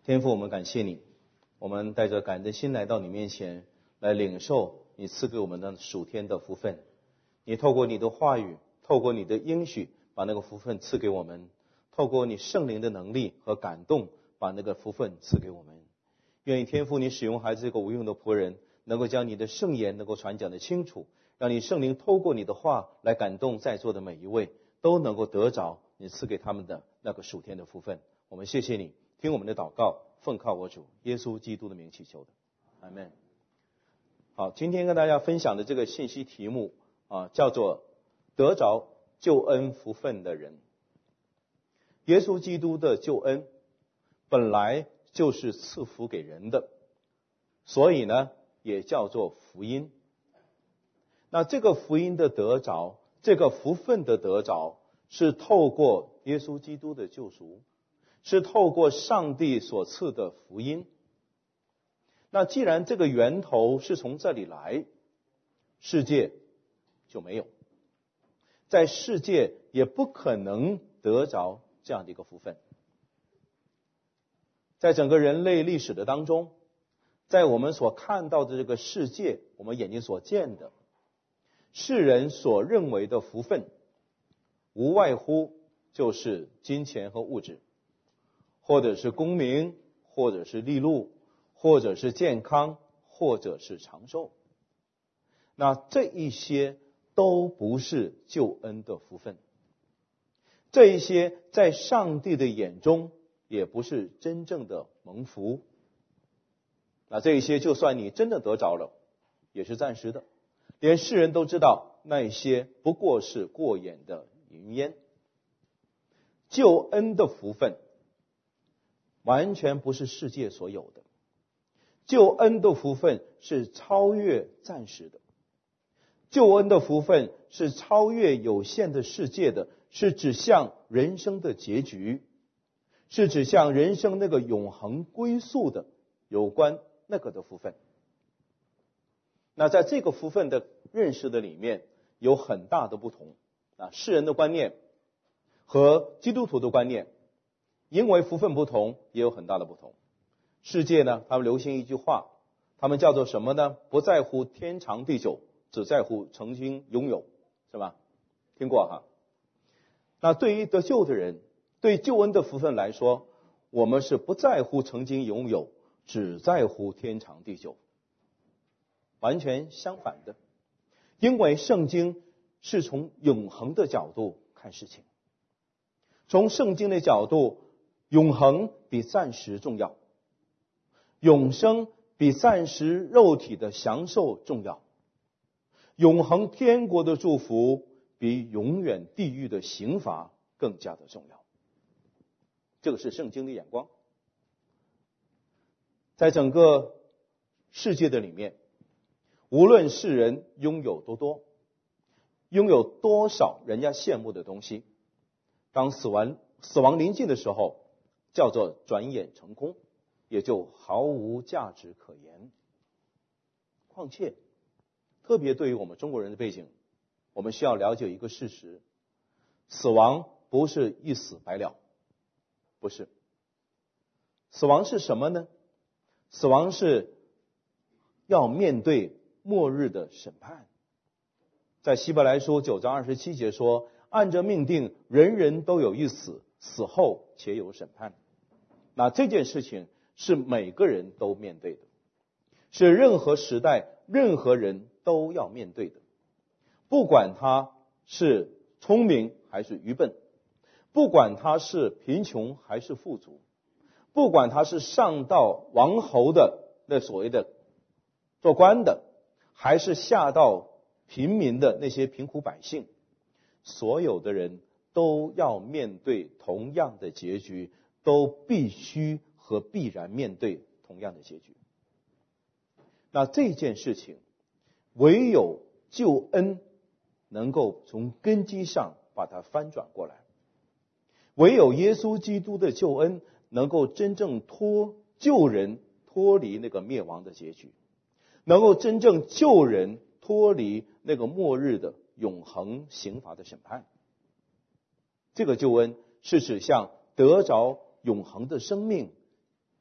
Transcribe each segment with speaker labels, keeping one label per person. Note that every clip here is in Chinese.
Speaker 1: 天父，我们感谢你，我们带着感恩的心来到你面前，来领受你赐给我们的属天的福分。你透过你的话语，透过你的应许，把那个福分赐给我们，透过你圣灵的能力和感动，把那个福分赐给我们。愿意天父你使用孩子这个无用的仆人，能够将你的圣言能够传讲得清楚，让你圣灵透过你的话来感动在座的每一位，都能够得着你赐给他们的那个属天的福分。我们谢谢你，听我们的祷告，奉靠我主耶稣基督的名祈求的，阿们。好，今天跟大家分享的这个信息题目叫做得着救恩福分的人。耶稣基督的救恩本来就是赐福给人的，所以呢也叫做福音。那这个福音的得着，这个福分的得着，是透过耶稣基督的救赎，是透过上帝所赐的福音。那既然这个源头是从这里来，世界就没有，在世界也不可能得着这样的一个福分。在整个人类历史的当中，在我们所看到的这个世界，我们眼睛所见的世人所认为的福分，无外乎就是金钱和物质，或者是功名，或者是利禄，或者是健康，或者是长寿。那这一些都不是救恩的福分，这一些在上帝的眼中也不是真正的蒙福。那这一些就算你真的得着了，也是暂时的，连世人都知道那一些不过是过眼的云烟。救恩的福分完全不是世界所有的，救恩的福分是超越暂时的，救恩的福分是超越有限的世界的，是指向人生的结局，是指向人生那个永恒归宿的有关那个的福分。那在这个福分的认识的里面有很大的不同世人的观念和基督徒的观念因为福分不同也有很大的不同。世界呢，他们流行一句话，他们叫做什么呢？不在乎天长地久，只在乎曾经拥有，是吧？听过哈？那对于得救的人，对救恩的福分来说，我们是不在乎曾经拥有，只在乎天长地久，完全相反的。因为圣经是从永恒的角度看事情，从圣经的角度，永恒比暂时重要，永生比暂时肉体的享受重要，永恒天国的祝福比永远地狱的刑罚更加的重要。这个是圣经的眼光。在整个世界的里面，无论世人拥有多多，拥有多少人家羡慕的东西，当死亡临近的时候，叫做转眼成空，也就毫无价值可言。况且特别对于我们中国人的背景，我们需要了解一个事实，死亡不是一死百了，不是。死亡是什么呢？死亡是要面对末日的审判。在希伯来书9章27节说，按着命定，人人都有一死，死后且有审判。那这件事情是每个人都面对的，是任何时代任何人都要面对的，不管他是聪明还是愚笨，不管他是贫穷还是富足，不管他是上到王侯的那所谓的做官的，还是下到平民的那些贫苦百姓，所有的人都要面对同样的结局，都必须和必然面对同样的结局。那这件事情唯有救恩能够从根基上把它翻转过来，唯有耶稣基督的救恩能够真正救人脱离那个灭亡的结局，能够真正救人脱离那个末日的永恒刑罚的审判。这个救恩是指向得着永恒的生命，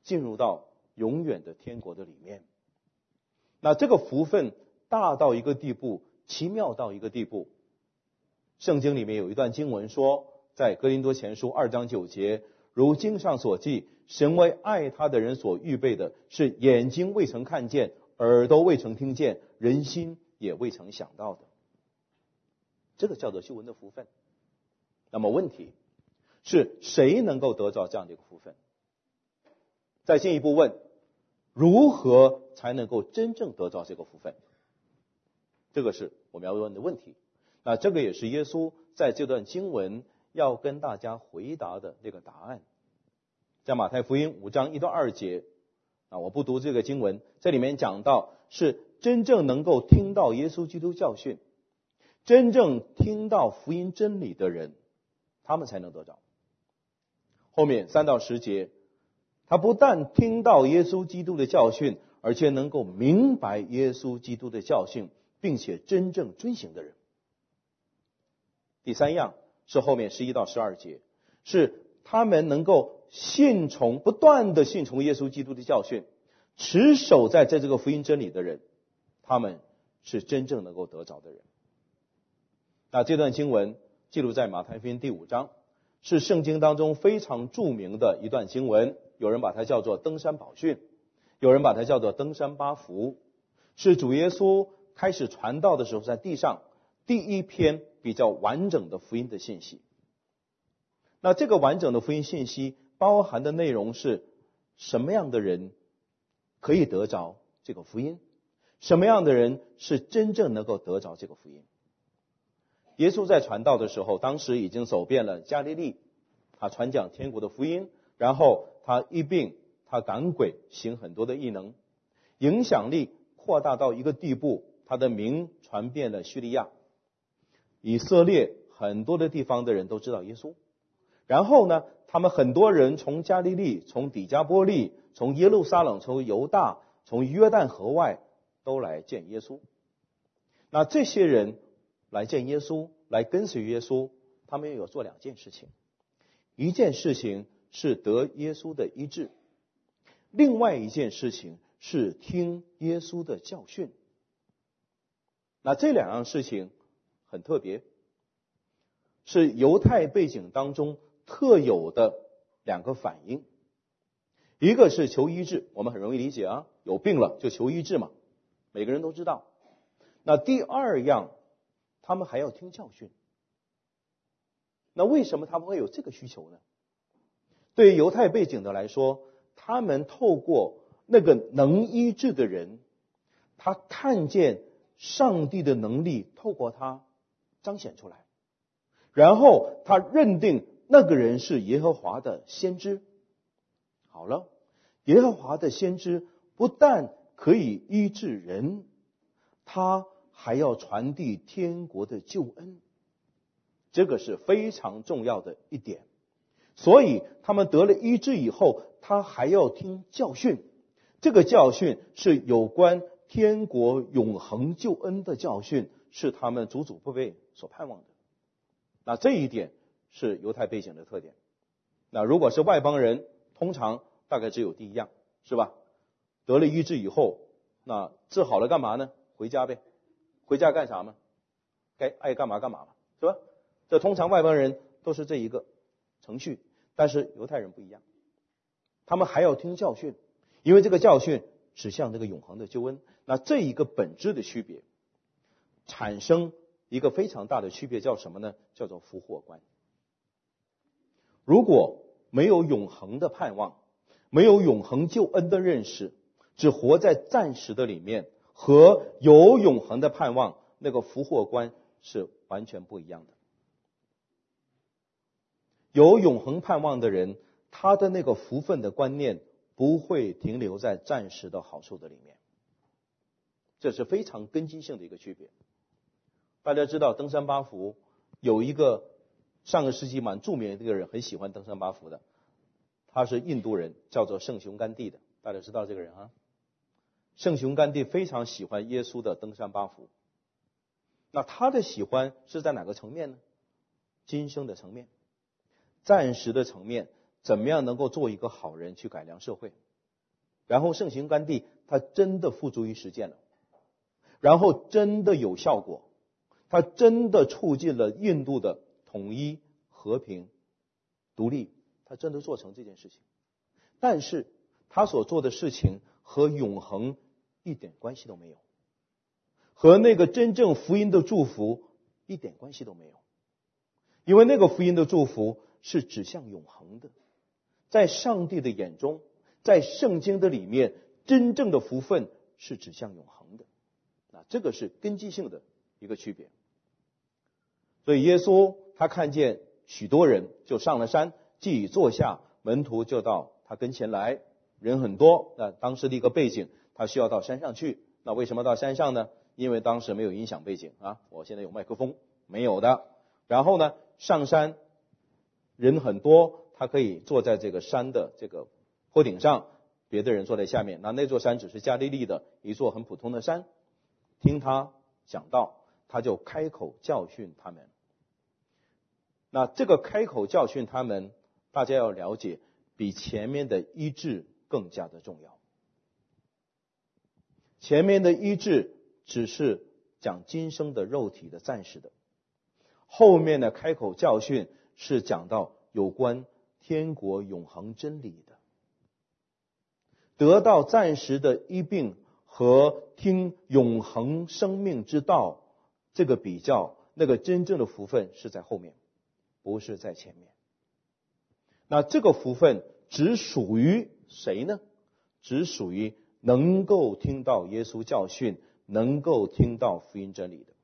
Speaker 1: 进入到永远的天国的里面。那这个福分大到一个地步，奇妙到一个地步。圣经里面有一段经文说，在哥林多前书2章9节，如经上所记，神为爱他的人所预备的，是眼睛未曾看见，耳朵未曾听见，人心也未曾想到的。这个叫做救恩的福分。那么问题是谁能够得着这样的一个福分？再进一步问，如何才能够真正得着这个福分？这个是我们要问的问题。那这个也是耶稣在这段经文要跟大家回答的那个答案。在马太福音5章1到2节，我不读这个经文，这里面讲到是真正能够听到耶稣基督教训，真正听到福音真理的人，他们才能得着。后面3到10节，他不但听到耶稣基督的教训，而且能够明白耶稣基督的教训，并且真正遵行的人。第三样是后面11到12节，是他们能够不断的信从耶稣基督的教训，持守在这个福音真理的人，他们是真正能够得着的人。那这段经文记录在马太福音第5章，是圣经当中非常著名的一段经文，有人把它叫做登山宝训，有人把它叫做登山八福，是主耶稣开始传道的时候在地上第一篇比较完整的福音的信息。那这个完整的福音信息包含的内容是什么样的人可以得着这个福音，什么样的人是真正能够得着这个福音。耶稣在传道的时候，当时已经走遍了加利利，他传讲天国的福音，然后他医病，他赶鬼，行很多的异能，影响力扩大到一个地步，他的名传遍了叙利亚，以色列很多的地方的人都知道耶稣。然后呢，他们很多人从加利利，从底加波利，从耶路撒冷，从犹大，从约旦河外都来见耶稣。那这些人来见耶稣，来跟随耶稣，他们有做2件事情。一件事情是得耶稣的医治，另外一件事情是听耶稣的教训。那这2样事情很特别，是犹太背景当中特有的2个反应。一个是求医治，我们很容易理解啊，有病了就求医治嘛，每个人都知道。那第2样，他们还要听教训。那为什么他们会有这个需求呢？对于犹太背景的来说，他们透过那个能医治的人，他看见上帝的能力透过他彰显出来，然后他认定那个人是耶和华的先知。好了，耶和华的先知不但可以医治人，他还要传递天国的救恩，这个是非常重要的一点。所以他们得了医治以后，他还要听教训，这个教训是有关天国永恒救恩的教训，是他们祖祖辈辈所盼望的。那这一点是犹太背景的特点。那如果是外邦人，通常大概只有第1样，是吧？得了医治以后，那治好了干嘛呢？回家呗。回家干啥嘛？该爱干嘛干嘛嘛，是吧？这通常外邦人都是这一个程序，但是犹太人不一样，他们还要听教训，因为这个教训指向这个永恒的救恩。那这一个本质的区别，产生一个非常大的区别，叫什么呢？叫做福祸观。如果没有永恒的盼望，没有永恒救恩的认识，只活在暂时的里面，和有永恒的盼望，那个福祸观是完全不一样的。有永恒盼望的人，他的那个福分的观念不会停留在暂时的好处的里面，这是非常根基性的一个区别。大家知道登山八福有一个上个世纪蛮著名的一个人，很喜欢登山八福的，他是印度人，叫做圣雄甘地的，大家知道这个人啊？圣雄甘地非常喜欢耶稣的登山八福。那他的喜欢是在哪个层面呢？今生的层面，暂时的层面，怎么样能够做一个好人去改良社会？ 然后圣行甘地它真的付诸于实践了，然后真的有效果，它真的促进了印度的统一、和平、独立，它真的做成这件事情。但是他所做的事情和永恒一点关系都没有，和那个真正福音的祝福一点关系都没有。因为那个福音的祝福是指向永恒的，在上帝的眼中，在圣经的里面，真正的福分是指向永恒的。这个是根基性的一个区别。所以耶稣他看见许多人，就上了山，既已坐下，门徒就到他跟前来，人很多。当时的一个背景，他需要到山上去。那为什么到山上呢？因为当时没有音响背景啊，我现在有麦克风，没有的。然后呢，上山人很多，他可以坐在这个山的这个坡顶上，别的人坐在下面。那座山只是加利利的一座很普通的山。听他讲道，他就开口教训他们。那这个开口教训他们，大家要了解，比前面的医治更加的重要。前面的医治只是讲今生的肉体的暂时的，后面的开口教训是讲到有关天国永恒真理的。得到暂时的医病和听永恒生命之道，这个比较，那个真正的福分是在后面，不是在前面。那这个福分只属于谁呢？只属于能够听到耶稣教训，能够听到福音真理的。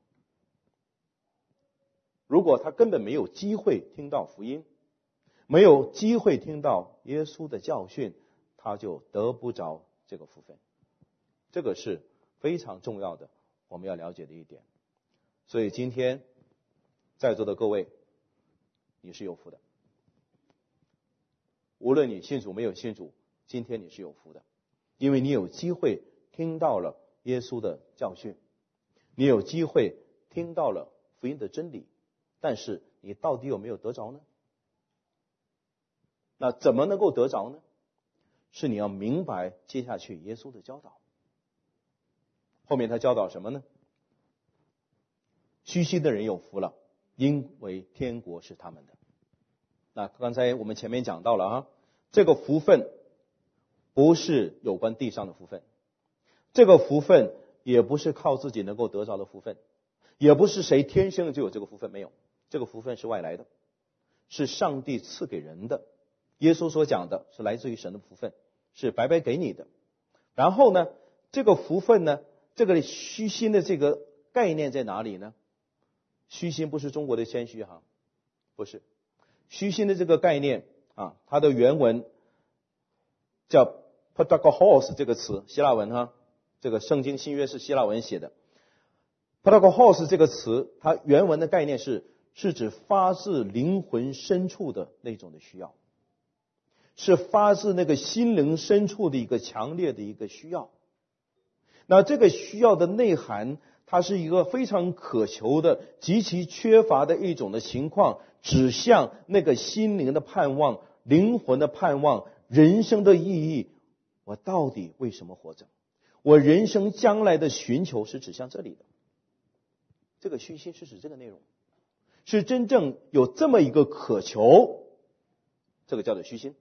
Speaker 1: 如果他根本没有机会听到福音，没有机会听到耶稣的教训，他就得不着这个福分。这个是非常重要的，我们要了解的一点。所以今天在座的各位，你是有福的。无论你信主没有信主，今天你是有福的，因为你有机会听到了耶稣的教训，你有机会听到了福音的真理，但是你到底有没有得着呢？那怎么能够得着呢？是你要明白接下去耶稣的教导。后面他教导什么呢？虚心的人有福了，因为天国是他们的。那刚才我们前面讲到了啊，这个福分不是有关地上的福分，这个福分也不是靠自己能够得着的福分，也不是谁天生就有这个福分，没有，这个福分是外来的，是上帝赐给人的。耶稣所讲的是来自于神的福分，是白白给你的。然后呢，这个福分呢，这个虚心的这个概念在哪里呢？虚心不是中国的谦虚哈，不是。虚心的这个概念啊，它的原文叫 patakos 这个词，希腊文哈，这个圣经新约是希腊文写的。patakos 这个词，它原文的概念是指发自灵魂深处的那种的需要，是发自那个心灵深处的一个强烈的一个需要。那这个需要的内涵，它是一个非常渴求的、极其缺乏的一种的情况，指向那个心灵的盼望、灵魂的盼望、人生的意义。我到底为什么活着？我人生将来的寻求是指向这里的。这个虚心是指这个内容，是真正有这么一个渴求，这个叫做虚心。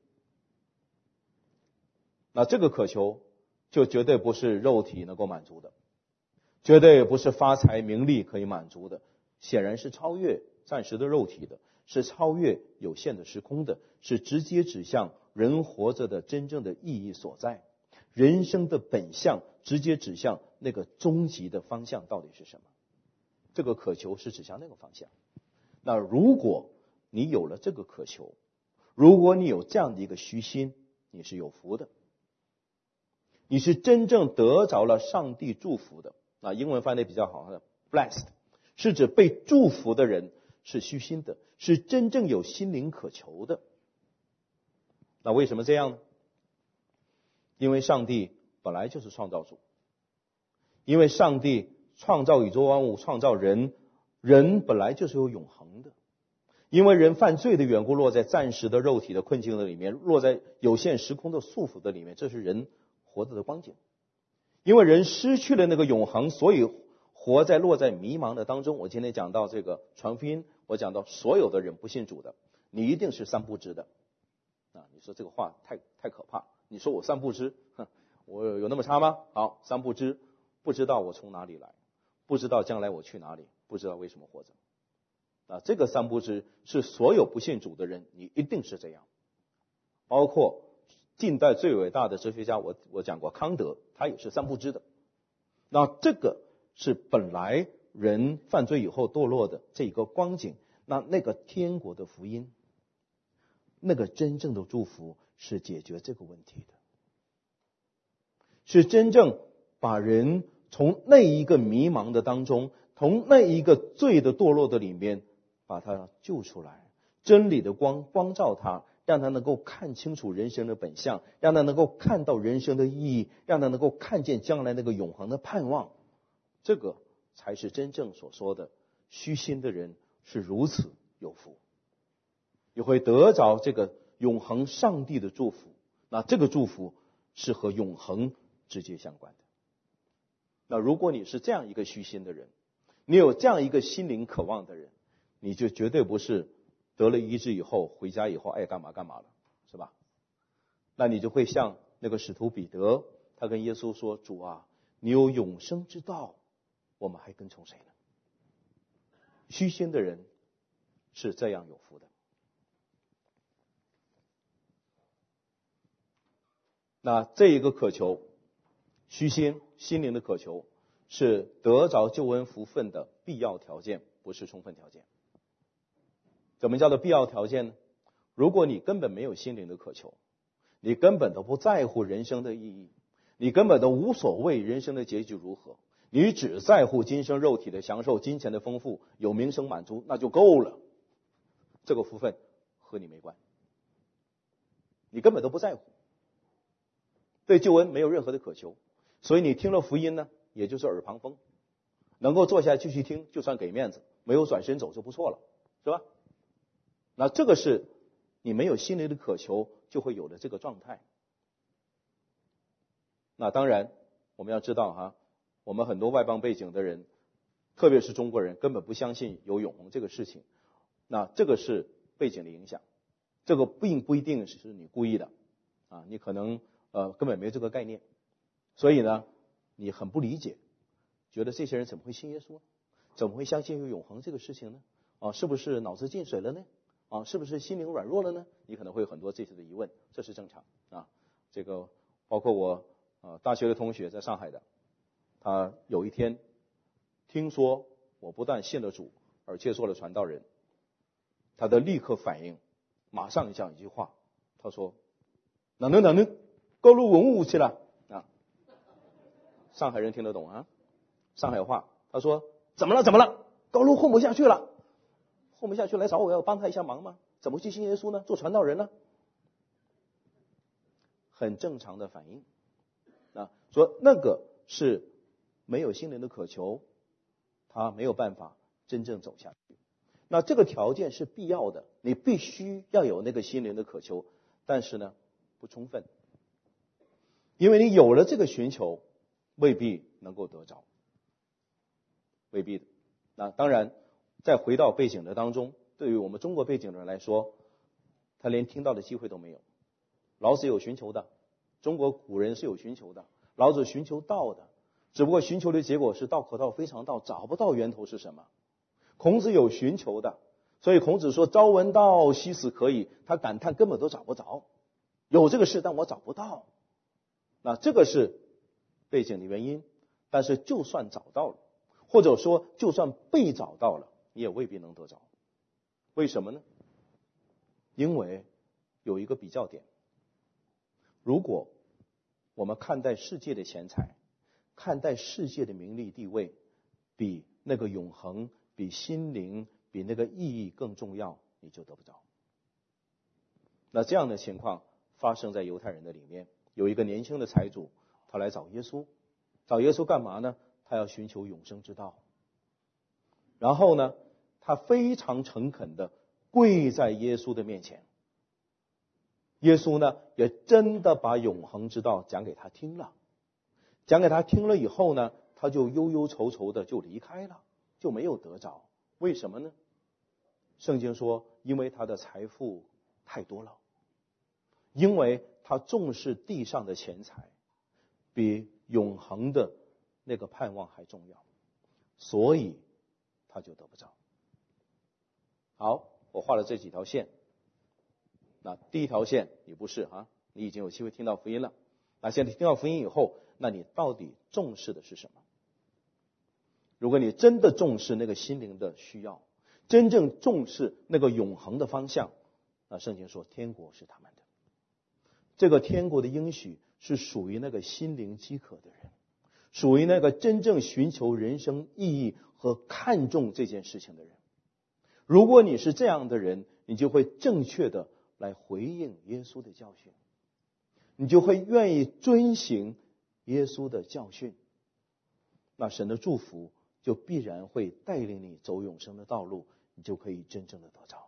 Speaker 1: 那这个渴求就绝对不是肉体能够满足的，绝对不是发财名利可以满足的，显然是超越暂时的肉体的，是超越有限的时空的，是直接指向人活着的真正的意义所在，人生的本相，直接指向那个终极的方向到底是什么。这个渴求是指向那个方向。那如果你有了这个渴求，如果你有这样的一个虚心，你是有福的，你是真正得着了上帝祝福的。英文翻译比较好的 blessed 是指被祝福的人是虚心的，是真正有心灵渴求的。那为什么这样呢？因为上帝本来就是创造主，因为上帝创造宇宙万物，创造人，人本来就是有永恒的。因为人犯罪的缘故，落在暂时的肉体的困境的里面，落在有限时空的束缚的里面，这是人活着的光景。因为人失去了那个永恒，所以落在迷茫的当中。我今天讲到这个传福音，我讲到所有的人不信主的，你一定是三不知的啊！你说这个话太可怕，你说我三不知，我有那么差吗？好，三不知，不知道我从哪里来，不知道将来我去哪里，不知道为什么活着啊！这个三不知是所有不信主的人，你一定是这样。包括近代最伟大的哲学家，我讲过康德，他也是三不知的。那这个是本来人犯罪以后堕落的这一个光景，那个天国的福音，那个真正的祝福是解决这个问题的，是真正把人从那一个迷茫的当中，从那一个罪的堕落的里面把他救出来，真理的光照他，让他能够看清楚人生的本相，让他能够看到人生的意义，让他能够看见将来那个永恒的盼望。这个才是真正所说的虚心的人是如此有福，也会得着这个永恒上帝的祝福。那这个祝福是和永恒直接相关的。那如果你是这样一个虚心的人，你有这样一个心灵渴望的人，你就绝对不是得了医治以后回家以后爱干嘛干嘛了，是吧？那你就会像那个使徒彼得，他跟耶稣说，主啊，你有永生之道，我们还跟从谁呢？虚心的人是这样有福的。那这一个渴求，虚心心灵的渴求，是得着救恩福分的必要条件，不是充分条件。怎么叫做必要条件呢？如果你根本没有心灵的渴求，你根本都不在乎人生的意义，你根本都无所谓人生的结局如何，你只在乎今生肉体的享受，金钱的丰富，有名声满足，那就够了。这个福分和你没关，你根本都不在乎，对救恩没有任何的渴求，所以你听了福音呢，也就是耳旁风，能够坐下来继续听，就算给面子，没有转身走就不错了，是吧？那这个是你没有心灵的渴求就会有的这个状态。那当然我们要知道我们很多外邦背景的人，特别是中国人，根本不相信有永恒这个事情。那这个是背景的影响，这个并不一定是你故意的你可能根本没这个概念，所以呢你很不理解，觉得这些人怎么会信耶稣呢？怎么会相信有永恒这个事情呢？是不是脑子进水了呢？是不是心灵软弱了呢？你可能会有很多这些的疑问，这是正常这个包括我大学的同学在上海的，他有一天听说我不但信了主，而且做了传道人，他的立刻反应马上讲一句话，他说哪能高路文物去了上海人听得懂上海话，他说怎么了，高路混不下去了，混不下去来找我要帮他一下忙吗？怎么去信耶稣呢？做传道人呢？很正常的反应说那个是没有心灵的渴求，他没有办法真正走下去。那这个条件是必要的，你必须要有那个心灵的渴求，但是呢不充分，因为你有了这个寻求未必能够得着，未必的。那当然再回到背景的当中，对于我们中国背景的人来说，他连听到的机会都没有。老子有寻求的，中国古人是有寻求的，老子寻求道的，只不过寻求的结果是道可道非常道，找不到源头是什么。孔子有寻求的，所以孔子说朝闻道，夕死可矣，他感叹根本都找不着，有这个事但我找不到。那这个是背景的原因，但是就算找到了，或者说就算被找到了，你也未必能得着。为什么呢？因为有一个比较点，如果我们看待世界的钱财，看待世界的名利地位，比那个永恒，比心灵，比那个意义更重要，你就得不着。那这样的情况发生在犹太人的里面，有一个年轻的财主，他来找耶稣，找耶稣干嘛呢？他要寻求永生之道。然后呢，他非常诚恳的跪在耶稣的面前， 耶稣呢，也真的把永恒之道讲给他听了。讲给他听了以后呢，他就忧忧愁愁的就离开了，就没有得着。为什么呢？圣经说，因为他的财富太多了，因为他重视地上的钱财，比永恒的那个盼望还重要，所以他就得不着。好，我画了这几条线。那第一条线你不是你已经有机会听到福音了。那现在听到福音以后，那你到底重视的是什么？如果你真的重视那个心灵的需要，真正重视那个永恒的方向，那圣经说天国是他们的。这个天国的应许是属于那个心灵饥渴的人，属于那个真正寻求人生意义和看重这件事情的人。如果你是这样的人，你就会正确的来回应耶稣的教训，你就会愿意遵行耶稣的教训，那神的祝福就必然会带领你走永生的道路，你就可以真正的得着。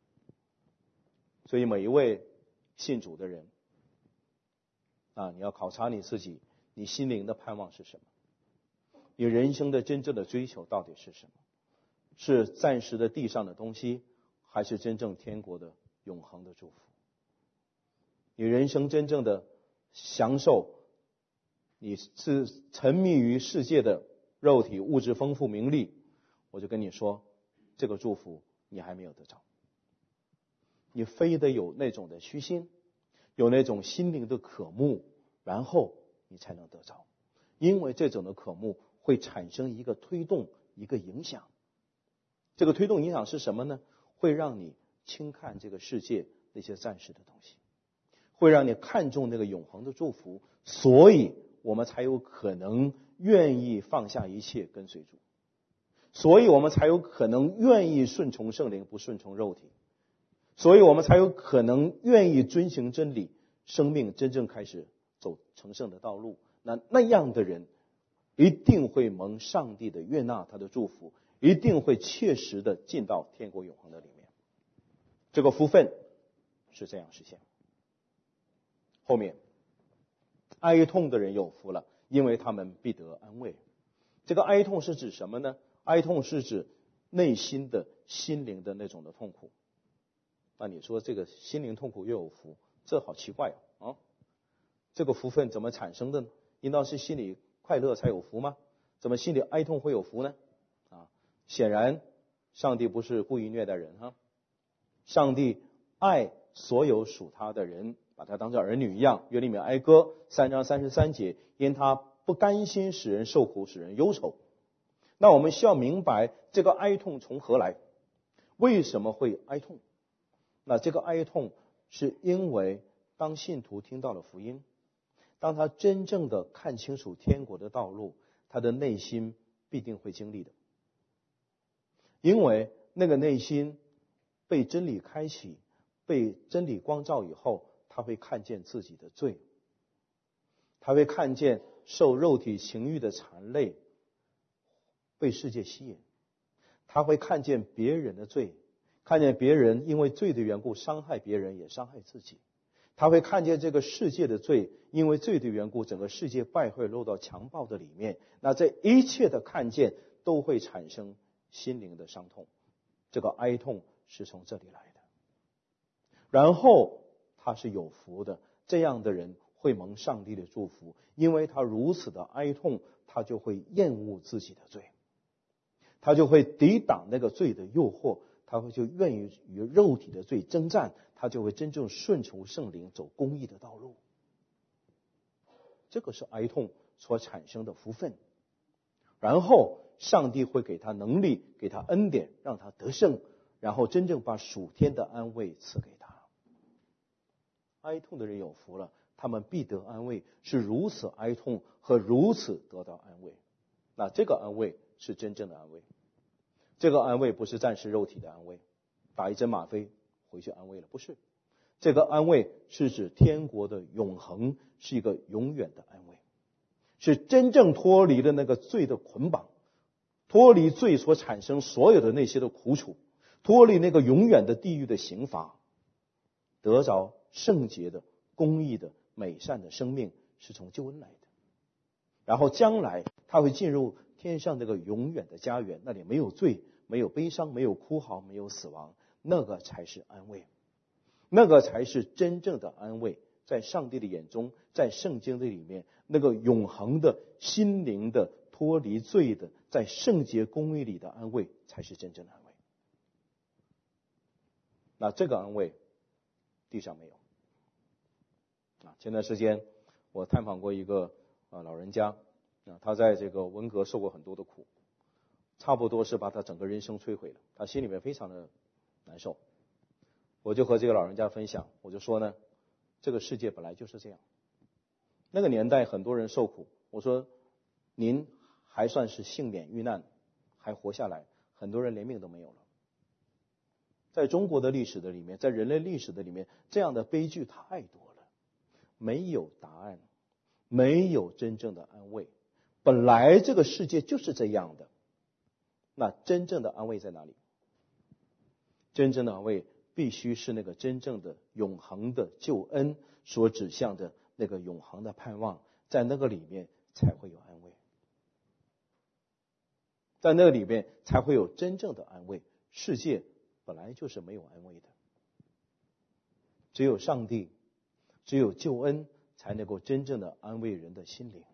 Speaker 1: 所以每一位信主的人你要考察你自己，你心灵的盼望是什么？你人生的真正的追求到底是什么？是暂时的地上的东西，还是真正天国的永恒的祝福？你人生真正的享受，你是沉迷于世界的肉体物质丰富名利，我就跟你说，这个祝福你还没有得着。你非得有那种的虚心，有那种心灵的渴慕，然后你才能得着。因为这种的渴慕会产生一个推动，一个影响。这个推动影响是什么呢？会让你轻看这个世界那些暂时的东西，会让你看重那个永恒的祝福，所以我们才有可能愿意放下一切跟随主，所以我们才有可能愿意顺从圣灵，不顺从肉体，所以我们才有可能愿意遵行真理，生命真正开始走成圣的道路。那样的人一定会蒙上帝的悦纳，他的祝福一定会切实的进到天国永恒的里面。这个福分是这样实现。后面哀痛的人有福了，因为他们必得安慰。这个哀痛是指什么呢？哀痛是指内心的心灵的那种的痛苦。那你说这个心灵痛苦又有福，这好奇怪这个福分怎么产生的呢？应当是心里快乐才有福吗？怎么心里哀痛会有福呢？显然上帝不是故意虐待人上帝爱所有属他的人，把他当作儿女一样。约利米哀歌3章33节，因他不甘心使人受苦，使人忧愁。那我们需要明白这个哀痛从何来，为什么会哀痛？那这个哀痛是因为当信徒听到了福音，当他真正的看清楚天国的道路，他的内心必定会经历的。因为那个内心被真理开启，被真理光照以后，他会看见自己的罪，他会看见受肉体情欲的缠累，被世界吸引，他会看见别人的罪，看见别人因为罪的缘故伤害别人也伤害自己，他会看见这个世界的罪，因为罪的缘故整个世界败坏落到强暴的里面。那这一切的看见都会产生心灵的伤痛，这个哀痛是从这里来的。然后他是有福的，这样的人会蒙上帝的祝福，因为他如此的哀痛，他就会厌恶自己的罪，他就会抵挡那个罪的诱惑，他会就愿意与肉体的罪征战，他就会真正顺从圣灵，走公义的道路。这个是哀痛所产生的福分。然后上帝会给他能力，给他恩典，让他得胜，然后真正把属天的安慰赐给他。哀痛的人有福了，他们必得安慰，是如此哀痛和如此得到安慰。那这个安慰是真正的安慰，这个安慰不是暂时肉体的安慰，打一针吗啡回去安慰了，不是。这个安慰是指天国的永恒，是一个永远的安慰，是真正脱离了那个罪的捆绑，脱离罪所产生所有的那些的苦楚，脱离那个永远的地狱的刑罚，得着圣洁的、公义的、美善的生命是从救恩来的。然后将来他会进入天上这个永远的家园，那里没有罪，没有悲伤，没有哭嚎，没有死亡，那个才是安慰，那个才是真正的安慰。在上帝的眼中，在圣经的里面，那个永恒的心灵的脱离罪的，在圣洁公义里的安慰，才是真正的安慰。那这个安慰地上没有。前段时间我探访过一个老人家，他在这个文革受过很多的苦，差不多是把他整个人生摧毁了，他心里面非常的难受。我就和这个老人家分享，我就说呢，这个世界本来就是这样。那个年代很多人受苦，我说您还算是幸免遇难，还活下来，很多人连命都没有了。在中国的历史的里面，在人类历史的里面，这样的悲剧太多了，没有答案，没有真正的安慰。本来这个世界就是这样的，那真正的安慰在哪里？真正的安慰必须是那个真正的永恒的救恩所指向的那个永恒的盼望，在那个里面才会有安慰，在那个里面才会有真正的安慰。世界本来就是没有安慰的，只有上帝，只有救恩才能够真正的安慰人的心灵。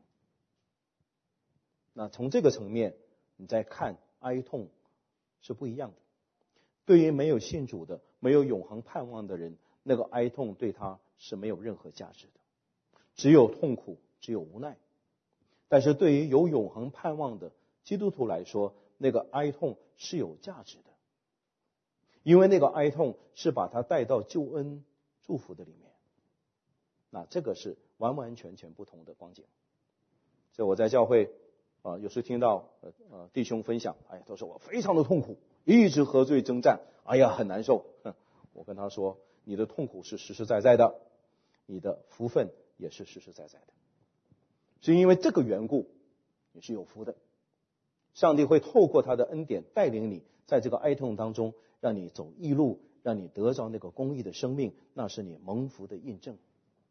Speaker 1: 那从这个层面你再看哀痛是不一样的。对于没有信主的、没有永恒盼望的人，那个哀痛对他是没有任何价值的，只有痛苦，只有无奈。但是对于有永恒盼望的基督徒来说，那个哀痛是有价值的，因为那个哀痛是把他带到救恩祝福的里面。那这个是完完全全不同的光景。所以我在教会有时听到弟兄分享，他说我非常的痛苦，一直和罪征战，很难受。我跟他说，你的痛苦是实实在在的，你的福分也是实实在在的，是因为这个缘故你是有福的。上帝会透过他的恩典带领你在这个哀痛当中，让你走义路，让你得着那个公义的生命，那是你蒙福的印证。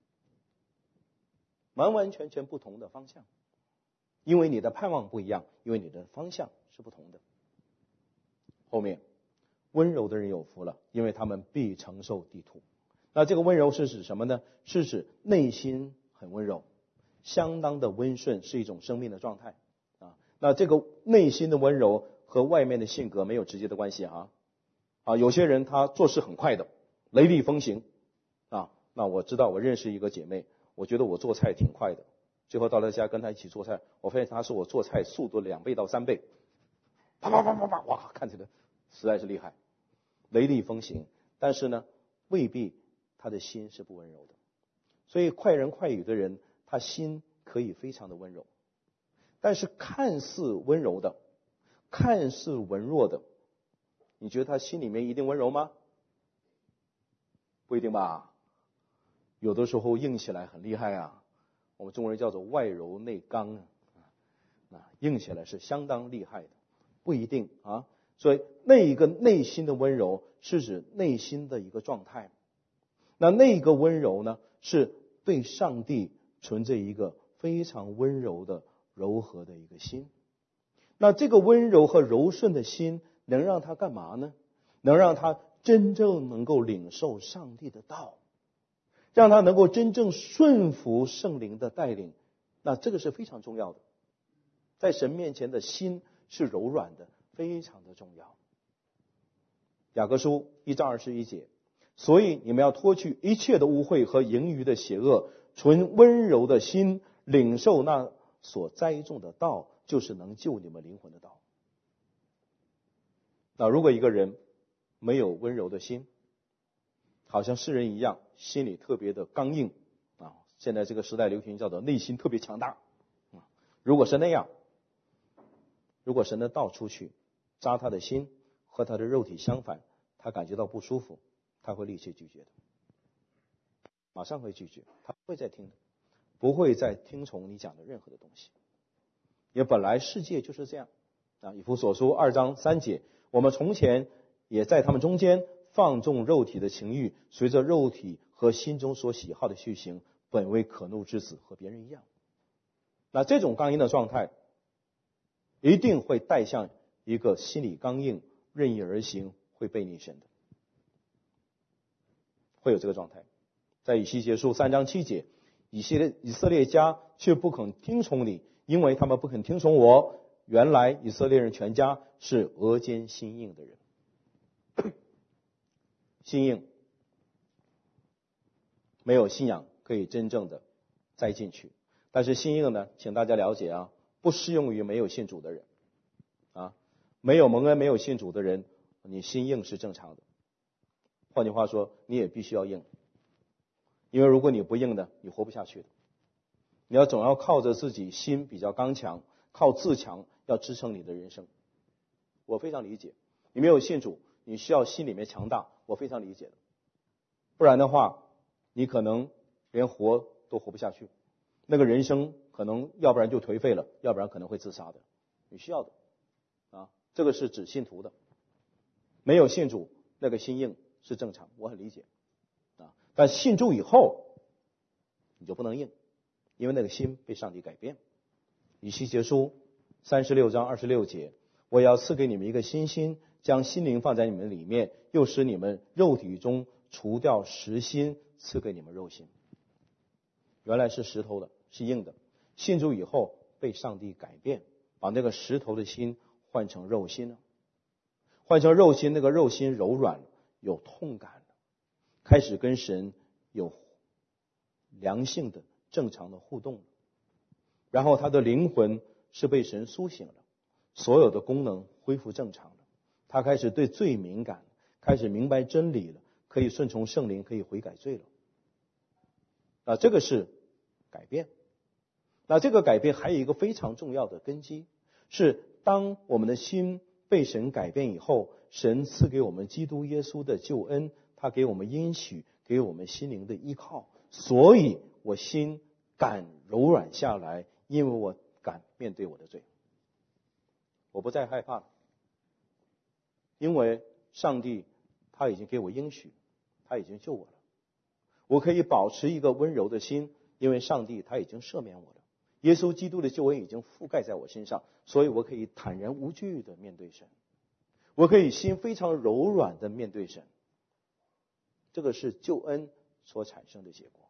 Speaker 1: 完完全全不同的方向，因为你的盼望不一样，因为你的方向是不同的。后面温柔的人有福了，因为他们必承受地土。那这个温柔是指什么呢？是指内心很温柔，相当的温顺，是一种生命的状态。那这个内心的温柔和外面的性格没有直接的关系有些人他做事很快的，雷厉风行那我知道，我认识一个姐妹，我觉得我做菜挺快的，最后到了家跟她一起做菜，我发现她是我做菜速度2倍到3倍，啪啪啪啪啪，哇，看起来实在是厉害，雷厉风行。但是呢，未必他的心是不温柔的。所以快人快语的人，他心可以非常的温柔，但是看似温柔的，看似文弱的，你觉得他心里面一定温柔吗？不一定吧。有的时候硬起来很厉害我们中国人叫做外柔内刚硬起来是相当厉害的，不一定所以那一个内心的温柔是指内心的一个状态。那个温柔呢，是对上帝存着一个非常温柔的柔和的一个心。那这个温柔和柔顺的心能让他干嘛呢？能让他真正能够领受上帝的道，让他能够真正顺服圣灵的带领。那这个是非常重要的，在神面前的心是柔软的，非常的重要。雅各书1章21节，所以你们要脱去一切的污秽和盈余的邪恶，存温柔的心，领受那所栽种的道，就是能救你们灵魂的道。那如果一个人没有温柔的心，好像世人一样，心里特别的刚硬现在这个时代流行叫做内心特别强大如果是那样，如果神的道出去扎他的心，和他的肉体相反，他感觉到不舒服，他会立即拒绝的，马上会拒绝，他不会再听的，不会再听从你讲的任何的东西。因为本来世界就是这样以弗所书2章3节，我们从前也在他们中间放纵肉体的情欲，随着肉体和心中所喜好的去行，本为可怒之子，和别人一样。那这种刚硬的状态一定会带向一个心理刚硬、任意而行、会背逆神的，会有这个状态。在以西结书3章7节，以色列家却不肯听从你，因为他们不肯听从我。原来以色列人全家是额间心硬的人。心硬，没有信仰可以真正的栽进去。但是心硬呢，请大家了解啊，不适用于没有信主的人啊，没有蒙恩、没有信主的人，你心硬是正常的。换句话说，你也必须要硬，因为如果你不硬的，你活不下去的。你总要靠着自己心比较刚强，靠自强要支撑你的人生。我非常理解，你没有信主，你需要心里面强大，我非常理解的。不然的话，你可能连活都活不下去，那个人生可能要不然就颓废了，要不然可能会自杀的。你需要的啊，这个是指信徒的。没有信主，那个心硬是正常，我很理解啊。但信主以后，你就不能硬，因为那个心被上帝改变。以西结书36章26节，我要赐给你们一个新心，将心灵放在你们里面，又使你们肉体中除掉石心，赐给你们肉心。原来是石头的，是硬的，信主以后被上帝改变，把那个石头的心换成肉心了。换成肉心，那个肉心柔软了，有痛感了，开始跟神有良性的正常的互动了。然后他的灵魂是被神苏醒了，所有的功能恢复正常了。他开始对罪敏感，开始明白真理了，可以顺从圣灵，可以悔改罪了。这个是改变。那这个改变还有一个非常重要的根基，是当我们的心被神改变以后，神赐给我们基督耶稣的救恩，他给我们应许，给我们心灵的依靠，所以我心敢柔软下来，因为我敢面对我的罪，我不再害怕了，因为上帝他已经给我应许，他已经救我了。我可以保持一个温柔的心，因为上帝他已经赦免我了，耶稣基督的救恩已经覆盖在我身上，所以我可以坦然无惧的面对神，我可以心非常柔软的面对神。这个是救恩所产生的结果。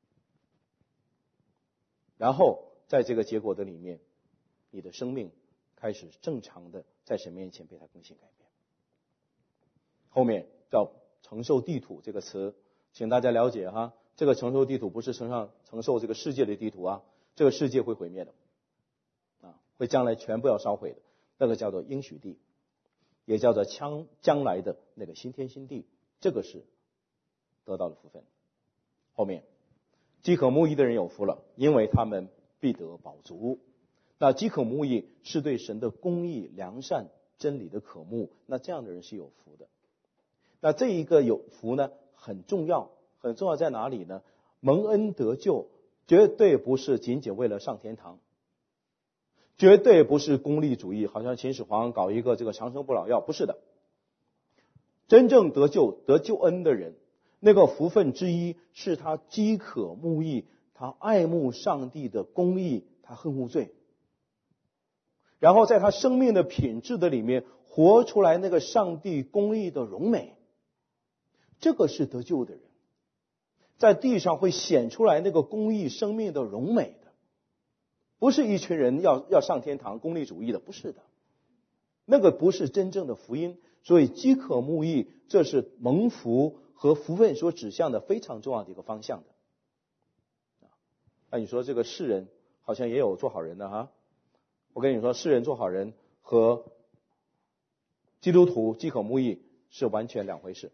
Speaker 1: 然后在这个结果的里面，你的生命开始正常的在神面前被他更新改变。后面叫承受地土这个词，请大家了解哈，这个承受地土不是承受这个世界的地土啊，这个世界会毁灭的啊，会将来全部要烧毁的，那个叫做应许地，也叫做将来的那个新天新地，这个是得到了福分。后面饥渴慕义的人有福了，因为他们必得饱足。那饥渴慕义是对神的公义、良善、真理的渴慕，那这样的人是有福的。那这一个有福呢，很重要，很重要在哪里呢？蒙恩得救绝对不是仅仅为了上天堂，绝对不是功利主义，好像秦始皇搞一个这个长生不老药，不是的。真正得救恩的人，那个福分之一是他饥渴慕义，他爱慕上帝的公义，他恨恶罪，然后在他生命的品质的里面活出来那个上帝公义的荣美，这个是得救的人，在地上会显出来那个公义生命的荣美的，不是一群人要上天堂功利主义的，不是的，那个不是真正的福音。所以饥渴慕义，这是蒙福和福分所指向的非常重要的一个方向的。那你说这个世人好像也有做好人的哈，我跟你说，世人做好人和基督徒饥渴慕义是完全两回事，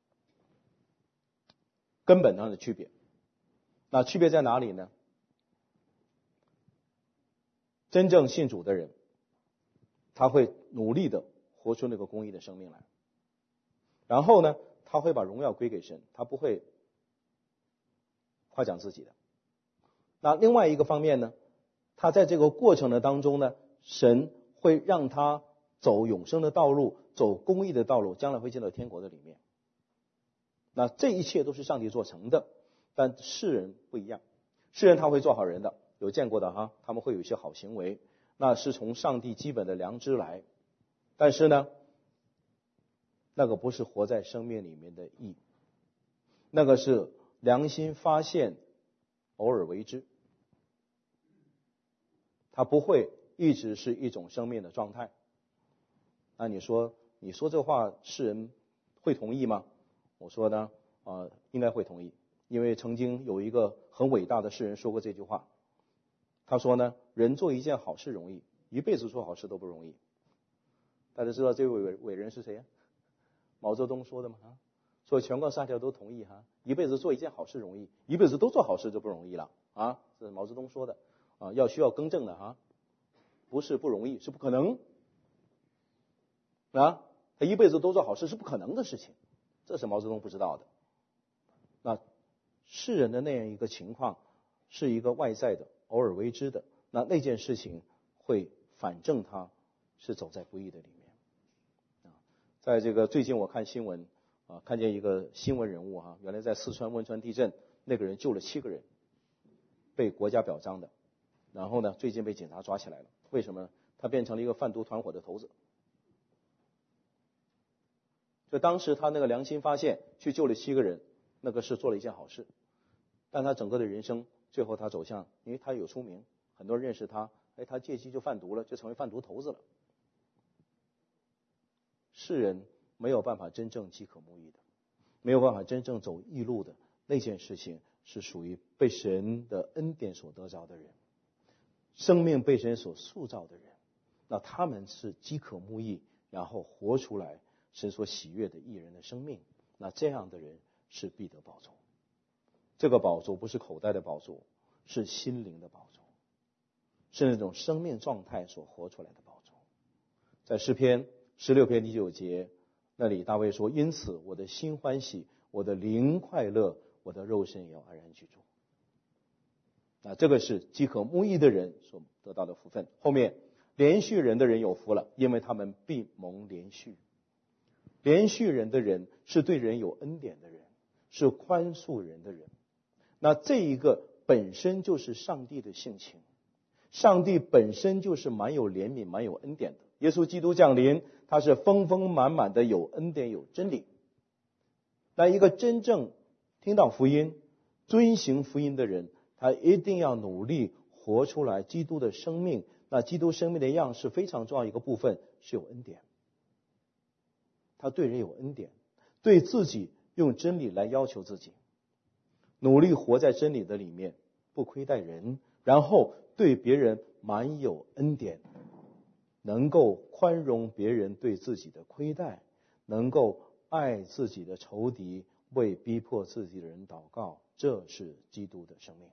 Speaker 1: 根本上的区别。那区别在哪里呢？真正信主的人，他会努力的活出那个公义的生命来，然后呢，他会把荣耀归给神，他不会夸奖自己的。那另外一个方面呢，他在这个过程的当中呢，神会让他走永生的道路，走公义的道路，将来会进到天国的里面。 那这一切都是上帝做成的，但世人不一样，世人他会做好人的，有见过的哈，他们会有一些好行为，那是从上帝基本的良知来，但是呢，那个不是活在生命里面的义，那个是良心发现，偶尔为之，它不会一直是一种生命的状态。那你说这话世人会同意吗？我说呢，应该会同意，因为曾经有一个很伟大的诗人说过这句话，他说呢，人做一件好事容易，一辈子做好事都不容易。大家知道这位伟人是谁呀？毛泽东说的吗？所以全国上下都同意哈，一辈子做一件好事容易，一辈子都做好事就不容易了啊，这是毛泽东说的啊，需要更正的啊，不是不容易，是不可能啊，他一辈子都做好事是不可能的事情，这是毛泽东不知道的。那世人的那样一个情况，是一个外在的，偶尔为之的，那件事情会反正他是走在不义的里面。在这个最近我看新闻看见一个新闻人物原来在四川汶川地震，那个人救了7个人，被国家表彰的，然后呢，最近被警察抓起来了，为什么呢？他变成了一个贩毒团伙的头子。就当时他那个良心发现去救了7个人，那个是做了一件好事，但他整个的人生最后他走向，因为他有出名，很多人认识他，他借机就贩毒了，就成为贩毒头子了。世人没有办法真正饥渴慕义的，没有办法真正走义路的，那件事情是属于被神的恩典所得着的人，生命被神所塑造的人，那他们是饥渴慕义，然后活出来神所喜悦的义人的生命，那这样的人是必得宝座。这个宝座不是口袋的宝座，是心灵的宝座，是那种生命状态所活出来的宝座。在诗篇16篇第9节那里，大卫说，因此我的心欢喜，我的灵快乐，我的肉身也要安然居住。这个是饥渴慕义的人所得到的福分。后面连续人的人有福了，因为他们必蒙连续。连续人的人是对人有恩典的人，是宽恕人的人，那这一个本身就是上帝的性情，上帝本身就是蛮有怜悯蛮有恩典的。耶稣基督降临，他是丰丰满满的有恩典有真理。那一个真正听到福音遵行福音的人，他一定要努力活出来基督的生命。那基督生命的样式非常重要一个部分是有恩典，他对人有恩典，对自己用真理来要求自己，努力活在真理的里面，不亏待人，然后对别人蛮有恩典，能够宽容别人对自己的亏待，能够爱自己的仇敌，为逼迫自己的人祷告，这是基督的生命。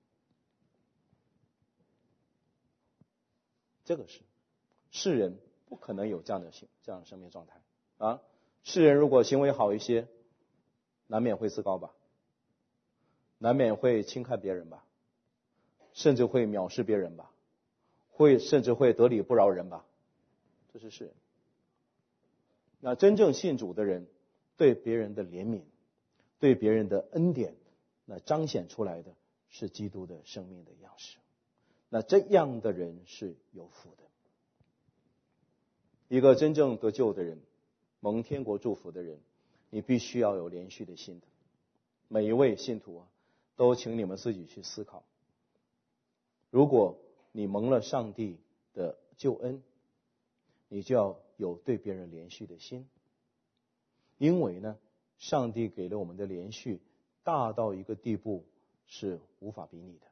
Speaker 1: 这个是世人不可能有这样的生命状态啊！世人如果行为好一些，难免会自高吧，难免会轻看别人吧，甚至会藐视别人吧，甚至会得理不饶人吧，这是世人。那真正信主的人，对别人的怜悯，对别人的恩典，那彰显出来的是基督的生命的样式。那这样的人是有福的。一个真正得救的人，蒙天国祝福的人，你必须要有连续的心的。每一位信徒都请你们自己去思考，如果你蒙了上帝的救恩，你就要有对别人连续的心，因为呢，上帝给了我们的连续大到一个地步是无法比拟的。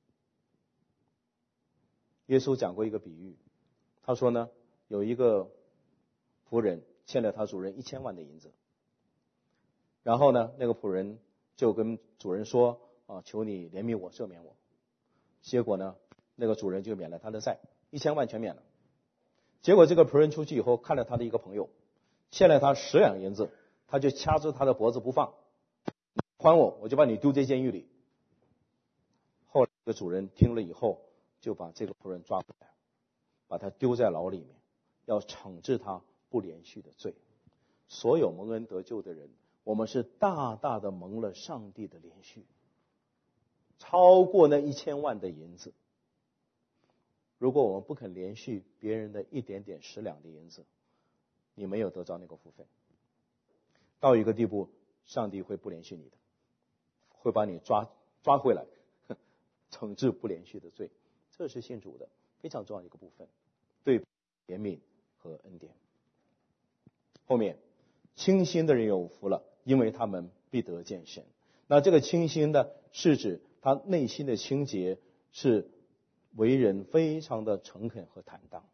Speaker 1: 耶稣讲过一个比喻，他说呢，有一个仆人欠了他主人1000万的银子，然后呢，那个仆人就跟主人说求你怜悯我，赦免我。结果呢，那个主人就免了他的债，1000万全免了。结果这个仆人出去以后，看了他的一个朋友欠了他10两银子，他就掐住他的脖子不放，还我就把你丢在监狱里。后来这个主人听了以后，就把这个仆人抓回来，把他丢在牢里面，要惩治他不连续的罪。所有蒙恩得救的人我们是大大的蒙了上帝的怜恤，超过那1000万的银子。如果我们不肯怜恤别人的一点点10两的银子，你没有得着那个福分。到一个地步，上帝会不怜恤你的，会把你抓回来，惩治不怜恤的罪。这是信主的非常重要的一个部分，对怜悯和恩典。后面，清心的人有福了，因为他们必得见神。那这个清心呢，是指他内心的清洁，是为人非常的诚恳和坦荡。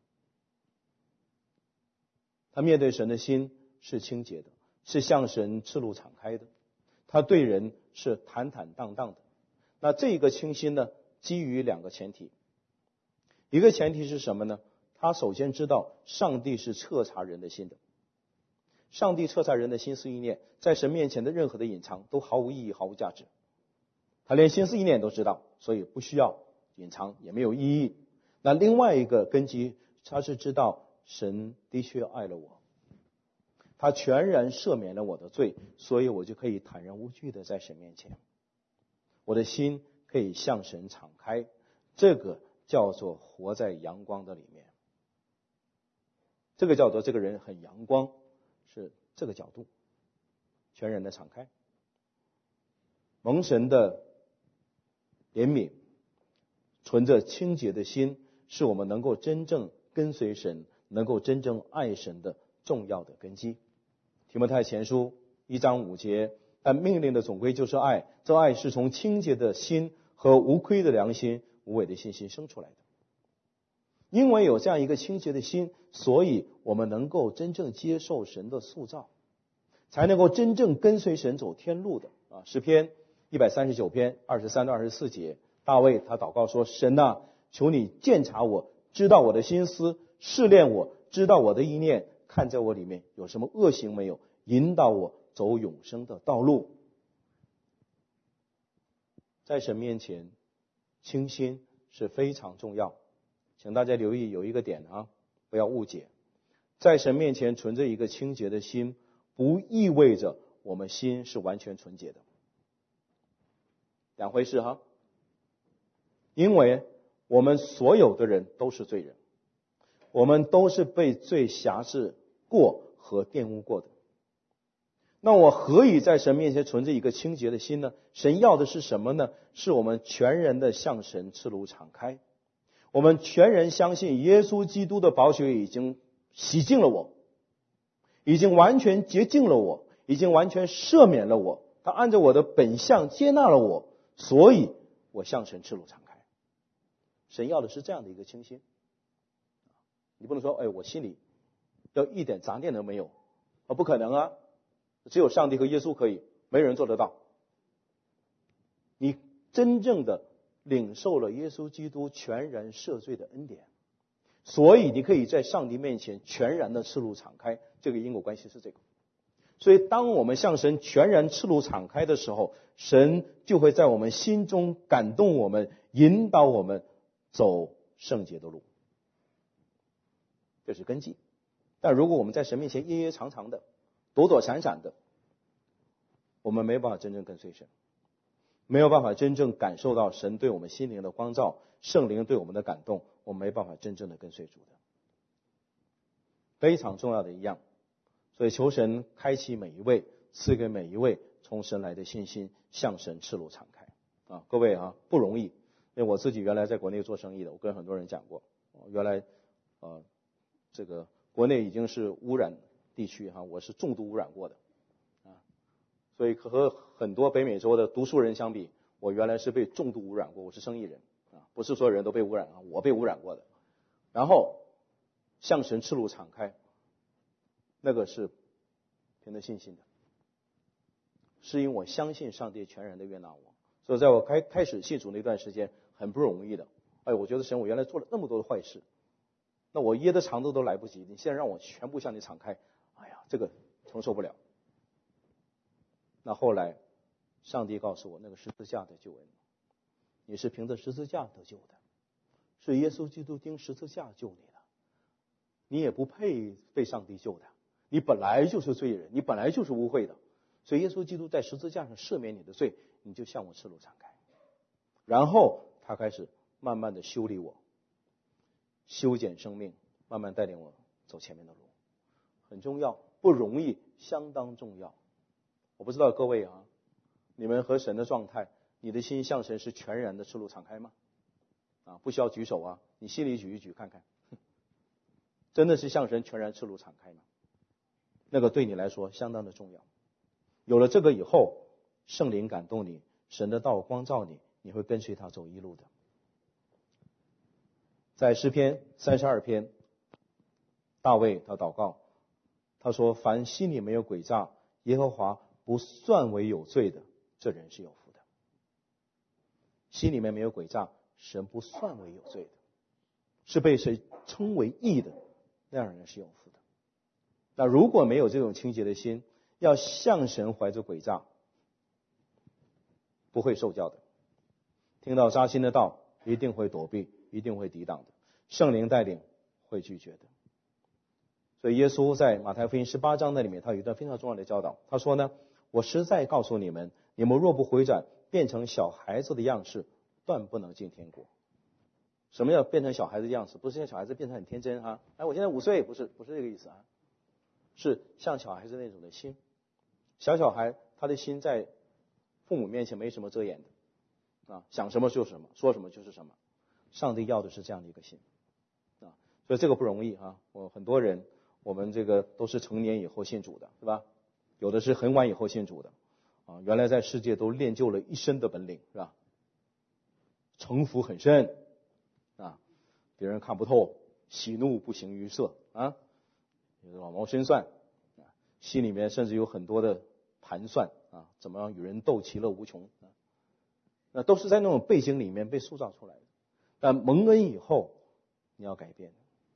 Speaker 1: 他面对神的心是清洁的，是向神赤露敞开的，他对人是坦坦荡荡的。那这个清心呢，基于2个前提。一个前提是什么呢？他首先知道上帝是彻察人的心的。上帝彻察人的心思意念，在神面前的任何的隐藏都毫无意义，毫无价值。他连心思意念都知道，所以不需要隐藏，也没有意义。那另外一个根基，他是知道神的确爱了我，他全然赦免了我的罪，所以我就可以坦然无惧的在神面前，我的心可以向神敞开。这个叫做活在阳光的里面，这个叫做这个人很阳光，是这个角度，全然的敞开。蒙神的怜悯，存着清洁的心，是我们能够真正跟随神，能够真正爱神的重要的根基。提摩太前书1章5节，但命令的总归就是爱，这爱是从清洁的心和无亏的良心、无伪的信心生出来的。因为有这样一个清洁的心，所以我们能够真正接受神的塑造，才能够真正跟随神走天路的。诗篇139篇23到24节，大卫他祷告说：神啊，求你鉴察我，知道我的心思，试炼我，知道我的意念，看在我里面有什么恶行没有，引导我走永生的道路。在神面前清心是非常重要，请大家留意有一个点不要误解。在神面前存着一个清洁的心，不意味着我们心是完全纯洁的，两回事因为我们所有的人都是罪人，我们都是被罪辖制过和玷污过的。那我何以在神面前存着一个清洁的心呢？神要的是什么呢？是我们全然的向神赤露敞开，我们全然相信耶稣基督的宝血已经洗净了我，已经完全洁净了我，已经完全赦免了我，他按照我的本相接纳了我，所以我向神赤露敞开。神要的是这样的一个清心。你不能说我心里要一点杂念都没有，不可能只有上帝和耶稣可以，没人做得到。你真正的领受了耶稣基督全然赦罪的恩典，所以你可以在上帝面前全然的赤露敞开。这个因果关系是这个。所以当我们向神全然赤露敞开的时候，神就会在我们心中感动我们，引导我们走圣洁的路，这是根基。但如果我们在神面前掖掖长长的，躲躲闪闪的，我们没有办法真正跟随神，没有办法真正感受到神对我们心灵的光照，圣灵对我们的感动，我们没办法真正的跟随主的。非常重要的一样。所以求神开启每一位，赐给每一位从神来的信心，向神赤露敞开各位不容易。因为我自己原来在国内做生意的，我跟很多人讲过，原来这个国内已经是污染地区我是重度污染过的所以和很多北美洲的读书人相比，我原来是被重度污染过，我是生意人不是所有人都被污染我被污染过的。然后向神赤露敞开，那个是凭着信心的，是因为我相信上帝全然的悦纳我。所以在我开始信主那段时间很不容易的。我觉得神，我原来做了那么多的坏事，那我掖的长度都来不及，你现在让我全部向你敞开，这个承受不了。那后来上帝告诉我，那个十字架的救恩，你是凭着十字架得救的，是耶稣基督钉十字架救你的，你也不配被上帝救的，你本来就是罪人，你本来就是污秽的， 所以耶稣基督在十字架上赦免你的罪，你就向我赤露敞开。然后他开始慢慢的修理我，修剪生命，慢慢带领我走前面的路。很重要，不容易，相当重要。我不知道各位啊，你们和神的状态，你的心向神是全然的赤露敞开吗？不需要举手啊，你心里举一举看看，真的是向神全然赤露敞开吗？那个对你来说相当的重要。有了这个以后，圣灵感动你，神的道光照你，你会跟随他走一路的。在诗篇32篇，大卫他祷告，他说：凡心里没有诡诈，耶和华不算为有罪的，这人是有福的。心里面没有诡诈，神不算为有罪的，是被谁称为义的，那样人是有福的。那如果没有这种清洁的心，要向神怀着诡诈，不会受教的。听到扎心的道，一定会躲避，一定会抵挡的。圣灵带领会拒绝的。所以耶稣在马太福音18章那里面，他有一段非常重要的教导。他说呢，我实在告诉你们，你们若不回转，变成小孩子的样式，断不能进天国。什么叫变成小孩子的样式？不是像小孩子变成很天真啊，我现在5岁，不是这个意思啊，是像小孩子那种的心。小孩他的心在父母面前没什么遮掩的想什么就是什么，说什么就是什么。上帝要的是这样的一个心所以这个不容易很多人我们这个都是成年以后信主的，是吧？有的是很晚以后信主的原来在世界都练就了一身的本领，是吧？城府很深别人看不透，喜怒不形于色老谋深算心里面甚至有很多的盘算怎么样与人斗其乐无穷那都是在那种背景里面被塑造出来的。但蒙恩以后，你要改变，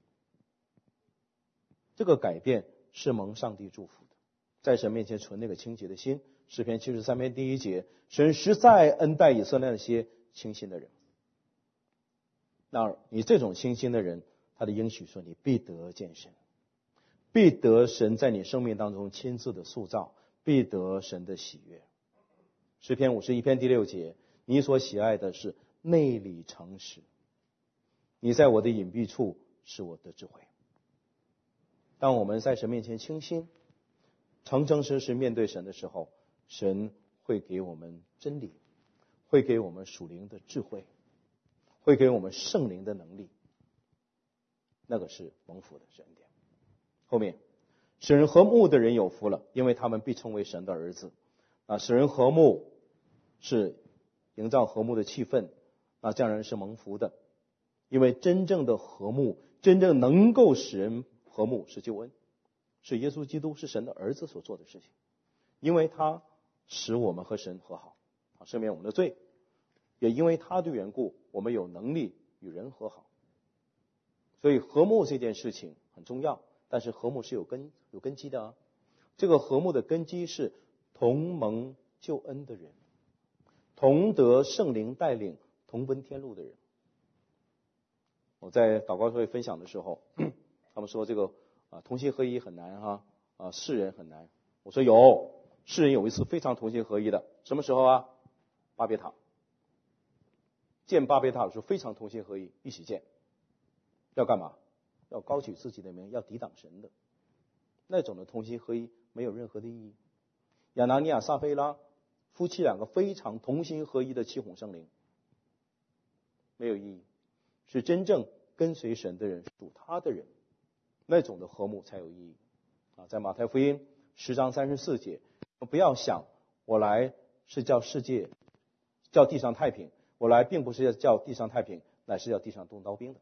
Speaker 1: 这个改变是蒙上帝祝福的，在神面前存那个清洁的心。诗篇73篇第1节，神实在恩待以色列那些清心的人。那你这种清心的人，他的应许说你必得见神，必得神在你生命当中亲自的塑造，必得神的喜悦。诗篇51篇第6节，你所喜爱的是内里诚实，你在我的隐蔽处是我的智慧。当我们在神面前清心，诚诚实实面对神的时候，神会给我们真理，会给我们属灵的智慧，会给我们圣灵的能力，那个是蒙福的恩典。后面，使人和睦的人有福了，因为他们必称为神的儿子使人和睦是营造和睦的气氛这样人是蒙福的。因为真正的和睦，真正能够使人和睦是救恩，是耶稣基督，是神的儿子所做的事情。因为他使我们和神和好赦免我们的罪，也因为他的缘故，我们有能力与人和好。所以和睦这件事情很重要，但是和睦是有根基的这个和睦的根基是同蒙救恩的人，同得圣灵带领，同奔天路的人。我在祷告会分享的时候，他们说这个同心合一很难世人很难。我说世人有一次非常同心合一的，什么时候巴别塔建巴别塔的时候非常同心合一，一起建，要干嘛？要高举自己的名，要抵挡神的那种的同心合一没有任何的意义。亚拿尼亚撒非拉夫妻2个非常同心合一的起哄圣灵，没有意义。是真正跟随神的人，属他的人，那种的和睦才有意义在马太福音10章34节，不要想我来是叫地上太平，我来并不是叫地上太平，乃是叫地上动刀兵的。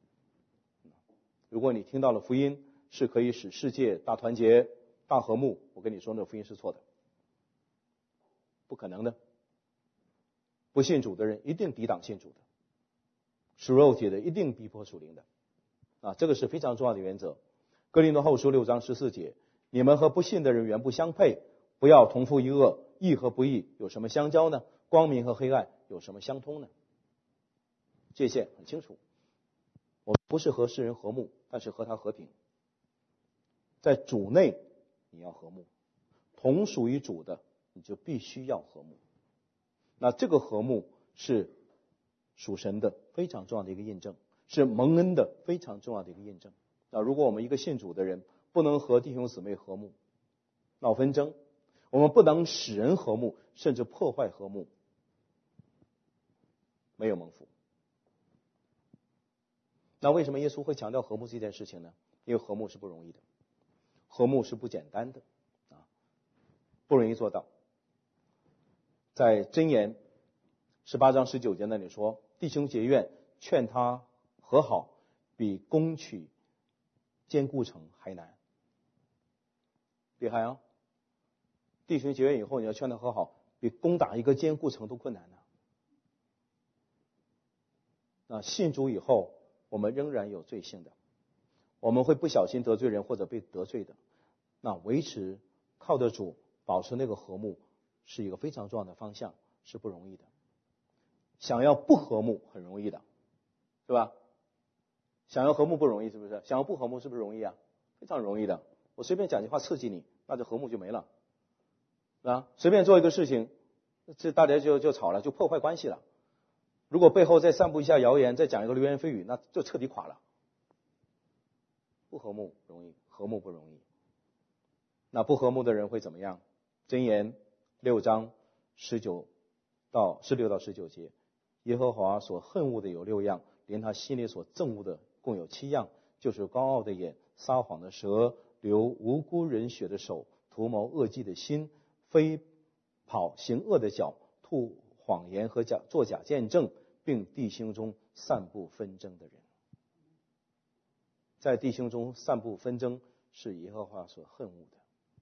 Speaker 1: 如果你听到了福音是可以使世界大团结大和睦，我跟你说那福音是错的，不可能的。不信主的人一定抵挡信主的，属肉体的一定逼迫属灵的这个是非常重要的原则。哥林多后书6章14节，你们和不信的人原不相配，不要同负一恶，义和不义有什么相交呢？光明和黑暗有什么相通呢？界限很清楚，我们不是和世人和睦，但是和他和平。在主内你要和睦， 同属于主的，你就必须要和睦。那这个和睦是属神的非常重要的一个印证，是蒙恩的非常重要的一个印证。那如果我们一个信主的人不能和弟兄姊妹和睦，闹纷争，我们不能使人和睦，甚至破坏和睦，没有蒙福。那为什么耶稣会强调和睦这件事情呢？因为和睦是不容易的，和睦是不简单的不容易做到。在箴言18章19节那里说，弟兄结怨，劝他和好，比攻取坚固城还难。厉害啊！弟兄结怨以后，你要劝他和好，比攻打一个坚固城都困难呢。那信主以后，我们仍然有罪性的，我们会不小心得罪人或者被得罪的。那维持靠着主保持那个和睦，是一个非常重要的方向，是不容易的。想要不和睦很容易的，是吧？想要和睦不容易，是不是？想要不和睦是不是容易啊？非常容易的。我随便讲句话刺激你，那就和睦就没了，随便做一个事情，这大家就吵了，就破坏关系了。如果背后再散布一下谣言，再讲一个流言蜚语，那就彻底垮了。不和睦容易，和睦不容易。那不和睦的人会怎么样？箴言6章16到19节，耶和华所恨恶的有6样，连他心里所憎恶的共有7样，就是高傲的眼、撒谎的舌、流无辜人血的手、图谋恶计的心、飞跑行恶的脚、吐谎言和作假见证，并弟兄中散布纷争的人。在弟兄中散布纷争是耶和华所恨恶的，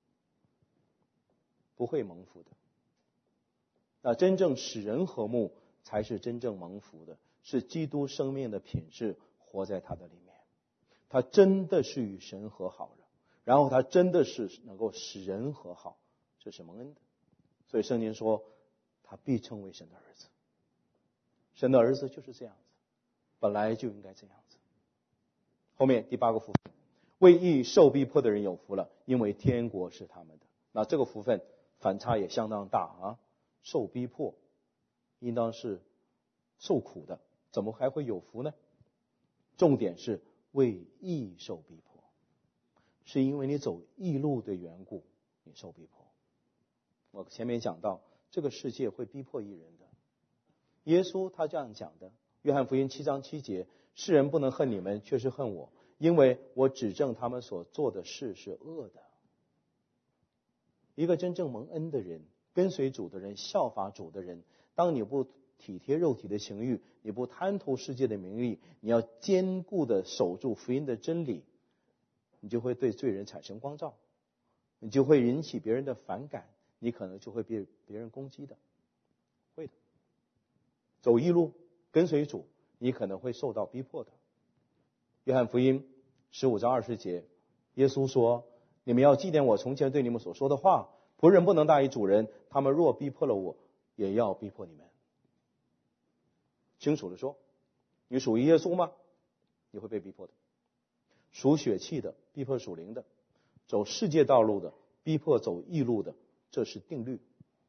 Speaker 1: 不会蒙福的。那真正使人和睦才是真正蒙福的，是基督生命的品质活在他的里面。他真的是与神和好了，然后他真的是能够使人和好，这是蒙恩的。所以圣经说他必称为神的儿子。神的儿子就是这样子，本来就应该这样子。后面第8个福分，为义受逼迫的人有福了，因为天国是他们的。那这个福分反差也相当大啊！受逼迫应当是受苦的，怎么还会有福呢？重点是为义受逼迫，是因为你走义路的缘故，你受逼迫。我前面讲到，这个世界会逼迫义人的。耶稣他这样讲的，约翰福音7章7节，世人不能恨你们，却是恨我，因为我指证他们所做的事是恶的。一个真正蒙恩的人，跟随主的人，效法主的人，当你不体贴肉体的情欲，你不贪图世界的名利，你要坚固的守住福音的真理，你就会对罪人产生光照，你就会引起别人的反感，你可能就会被别人攻击的，会的。走义路，跟随主，你可能会受到逼迫的。约翰福音15章20节，耶稣说，你们要纪念我从前对你们所说的话，仆人不能大于主人，他们若逼迫了我，也要逼迫你们。清楚的说，你属于耶稣吗？你会被逼迫的。属血气的逼迫属灵的，走世界道路的逼迫走义路的，这是定律。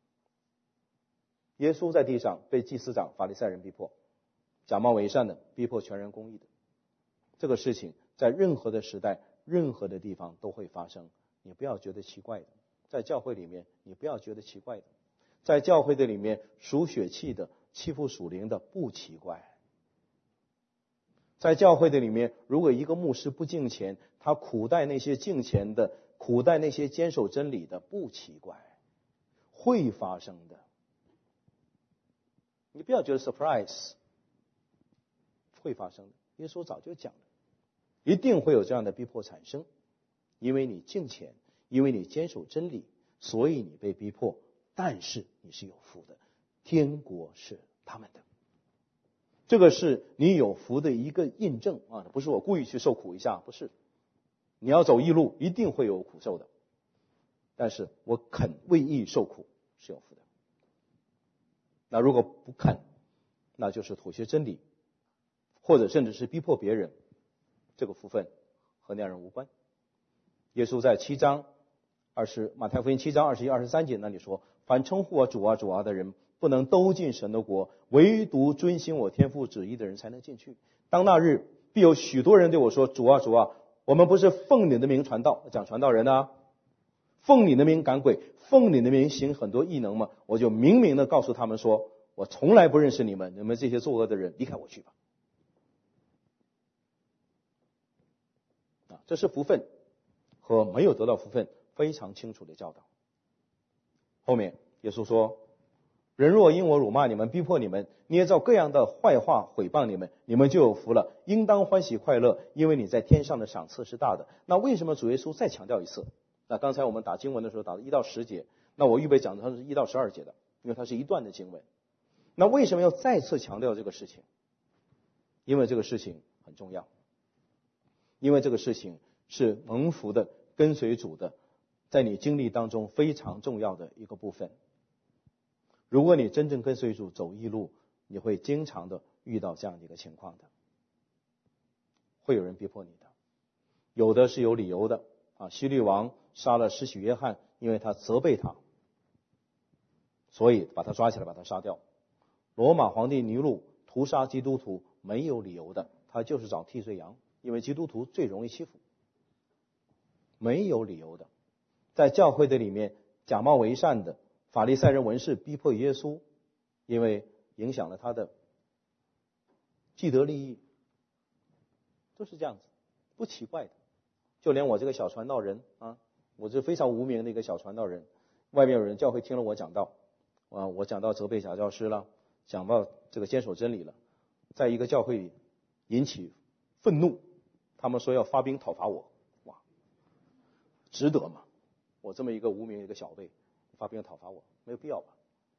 Speaker 1: 耶稣在地上被祭司长法利赛人逼迫，假冒伪善的逼迫全人公义的，这个事情在任何的时代任何的地方都会发生，你不要觉得奇怪的。在教会里面你不要觉得奇怪的，在教会的里面属血气的欺负属灵的不奇怪。在教会的里面，如果一个牧师不敬虔，他苦待那些敬虔的，苦待那些坚守真理的，不奇怪，会发生的。你不要觉得 surprise， 会发生的。耶稣早就讲了，一定会有这样的逼迫产生，因为你敬虔，因为你坚守真理，所以你被逼迫，但是你是有福的，天国是他们的。这个是你有福的一个印证啊，不是我故意去受苦一下，不是。你要走义路，一定会有苦受的，但是我肯为义受苦，是有福的。那如果不肯，那就是妥协真理，或者甚至是逼迫别人，这个福分和那样人无关。耶稣在7章马太福音7章21、23节那里说，凡称呼我主啊主啊的人，不能都进神的国，唯独遵行我天父旨意的人才能进去。当那日，必有许多人对我说，主啊主啊，我们不是奉你的名传道，讲传道人啊，奉你的名赶鬼，奉你的名行很多异能吗？我就明明的告诉他们说，我从来不认识你们，你们这些作恶的人，离开我去吧。这是福分和没有得到福分非常清楚的教导。后面耶稣说，人若因我辱骂你们，逼迫你们，捏造各样的坏话毁谤你们，你们就有福了，应当欢喜快乐，因为你在天上的赏赐是大的。那为什么主耶稣再强调一次？那刚才我们打经文的时候打了1到10节，那我预备讲的它是1到12节的，因为它是一段的经文。那为什么要再次强调这个事情？因为这个事情很重要，因为这个事情是蒙福的跟随主的，在你经历当中非常重要的一个部分。如果你真正跟随主走义路，你会经常的遇到这样的一个情况的，会有人逼迫你的，有的是有理由的希律王杀了施洗约翰，因为他责备他，所以把他抓起来把他杀掉。罗马皇帝尼禄屠杀基督徒没有理由的，他就是找替罪羊，因为基督徒最容易欺负，没有理由的。在教会的里面假冒为善的法利赛人文士逼迫耶稣，因为影响了他的既得利益，都是这样子，不奇怪的。就连我这个小传道人我是非常无名的一个小传道人，外面有人教会听了我讲道我讲到责备假教师了，讲到这个坚守真理了，在一个教会里引起愤怒，他们说要发兵讨伐我，值得吗？我这么一个无名的一个小辈发兵讨伐我，没有必要吧？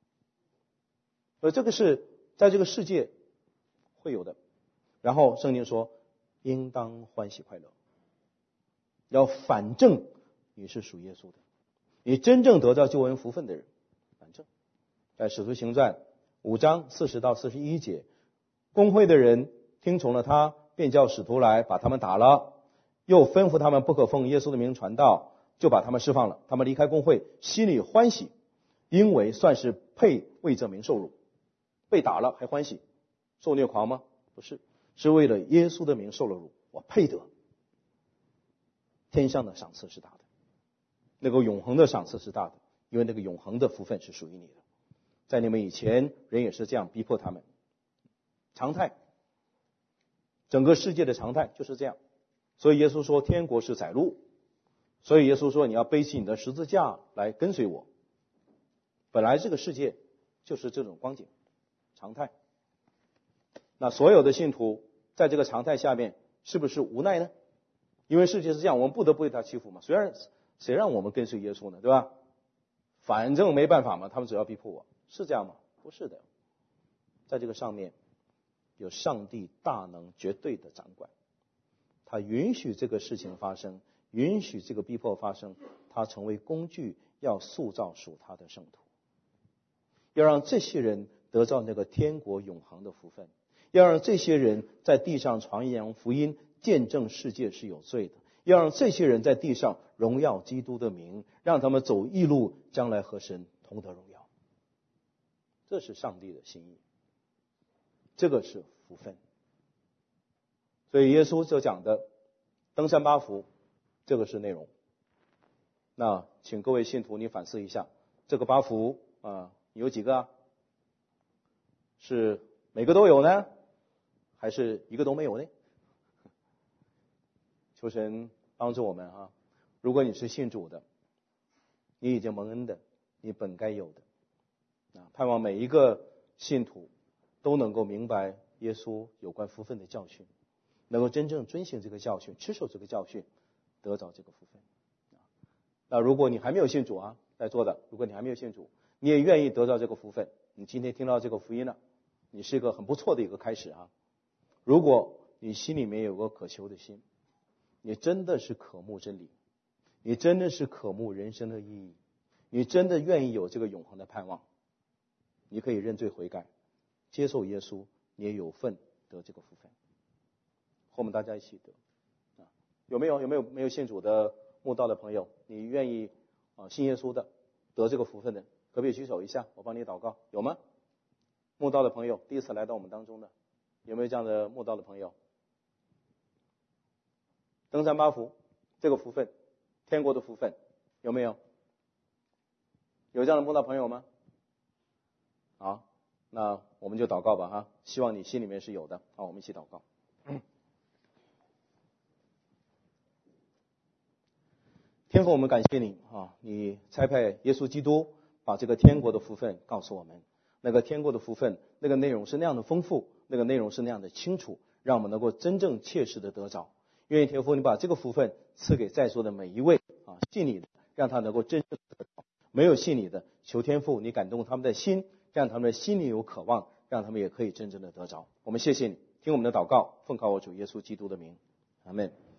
Speaker 1: 这个是在这个世界会有的。然后圣经说，应当欢喜快乐，要反正你是属耶稣的，你真正得到救恩福分的人，反正在使徒行传5章40到41节，公会的人听从了他，便叫使徒来把他们打了，又吩咐他们不可奉耶稣的名传道，就把他们释放了。他们离开公会，心里欢喜，因为算是配为这名受辱。被打了还欢喜，受虐狂吗？不是，是为了耶稣的名受了辱，我配得。天上的赏赐是大的，那个永恒的赏赐是大的，因为那个永恒的福分是属于你的。在你们以前，人也是这样逼迫他们，常态，整个世界的常态就是这样。所以耶稣说天国是窄路，所以耶稣说你要背起你的十字架来跟随我。本来这个世界就是这种光景，常态。那所有的信徒在这个常态下面是不是无奈呢？因为世界是这样，我们不得不被他欺负嘛。谁让我们跟随耶稣呢？对吧？反正没办法嘛，他们只要逼迫我，是这样吗？不是的。在这个上面有上帝大能绝对的掌管，他允许这个事情发生，允许这个逼迫发生，他成为工具，要塑造属他的圣徒，要让这些人得到那个天国永恒的福分，要让这些人在地上传扬福音，见证世界是有罪的，要让这些人在地上荣耀基督的名，让他们走义路，将来和神同得荣耀。这是上帝的心意，这个是福分。所以耶稣所讲的登山八福，这个是内容。那请各位信徒你反思一下，这个八福有几个是每个都有呢，还是一个都没有呢？求神帮助我们如果你是信主的，你已经蒙恩的，你本该有的盼望每一个信徒都能够明白耶稣有关福分的教训，能够真正遵行这个教训，持守这个教训，得着这个福分。那如果你还没有信主在座的，如果你还没有信主，你也愿意得到这个福分，你今天听到这个福音了，你是一个很不错的一个开始如果你心里面有个渴求的心，你真的是渴慕真理，你真的是渴慕人生的意义，你真的愿意有这个永恒的盼望，你可以认罪悔改，接受耶稣，你也有份得这个福分。和我们大家一起得有没有信主的慕道的朋友，你愿意信耶稣的，得这个福分的，可不可以举手一下？我帮你祷告，有吗？慕道的朋友，第一次来到我们当中的，有没有这样的慕道的朋友？登山八福这个福分，天国的福分，有没有？有这样的慕道朋友吗？好，那我们就祷告吧哈，希望你心里面是有的。好，我们一起祷告。天父，我们感谢你啊！你差派耶稣基督把这个天国的福分告诉我们，那个天国的福分，那个内容是那样的丰富，那个内容是那样的清楚，让我们能够真正切实的得着。愿意天父你把这个福分赐给在座的每一位啊，信你的，让他能够真正得着；没有信你的，求天父你感动他们的心，让他们的心里有渴望，让他们也可以真正的得着。我们谢谢你，听我们的祷告，奉靠我主耶稣基督的名，阿们。